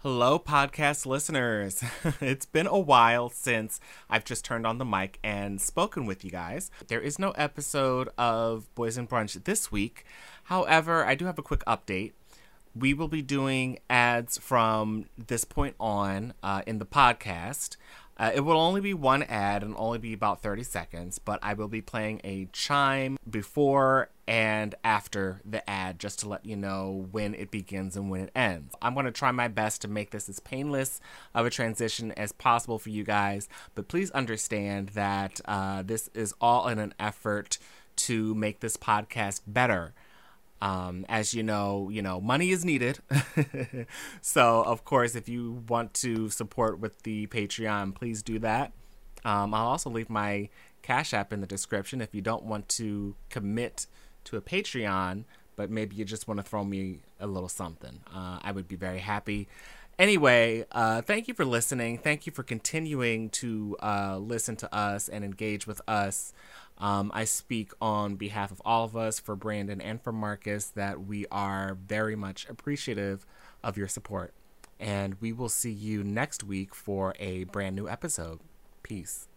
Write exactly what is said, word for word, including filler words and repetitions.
Hello, podcast listeners. It's been a while since I've just turned on the mic and spoken with you guys. There is no episode of Boys and Brunch this week. However, I do have a quick update. We will be doing ads from this point on uh, in the podcast. Uh, it will only be one ad and only be about thirty seconds, but I will be playing a chime before and after the ad just to let you know when it begins and when it ends. I'm going to try my best to make this as painless of a transition as possible for you guys, but please understand that uh, this is all in an effort to make this podcast better. Um, as you know, you know, money is needed. So, of course, if you want to support with the Patreon, please do that. Um, I'll also leave my Cash App in the description if you don't want to commit to a Patreon, but maybe you just want to throw me a little something. Uh, I would be very happy. Anyway, uh, thank you for listening. Thank you for continuing to uh, listen to us and engage with us. Um, I speak on behalf of all of us, for Brandon and for Marcus, that we are very much appreciative of your support. And we will see you next week for a brand new episode. Peace.